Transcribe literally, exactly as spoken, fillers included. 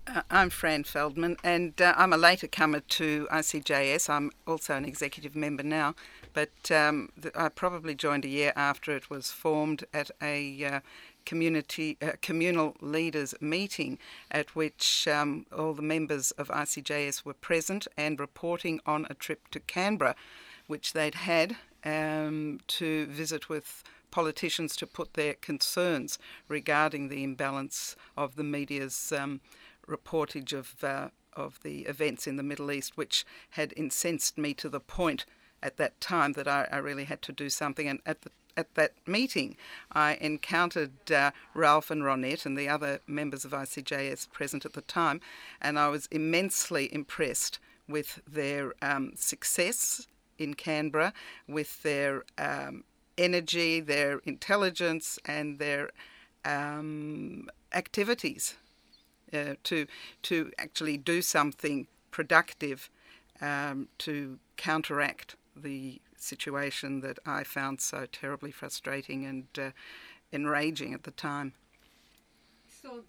Uh, I'm Fran Feldman, and uh, I'm a later comer to I C J S. I'm also an executive member now, but um, th- I probably joined a year after it was formed at a uh, community uh, communal leaders meeting at which um, all the members of I C J S were present and reporting on a trip to Canberra, which they'd had um, to visit with politicians to put their concerns regarding the imbalance of the media's um, reportage of uh, of the events in the Middle East, which had incensed me to the point at that time that I, I really had to do something. And at the at that meeting, I encountered uh, Ralph and Ronette and the other members of I C J S present at the time, and I was immensely impressed with their um, success in Canberra, with their um, energy, their intelligence, and their um, activities. Uh, to to actually do something productive um, to counteract the situation that I found so terribly frustrating and uh, enraging at the time. So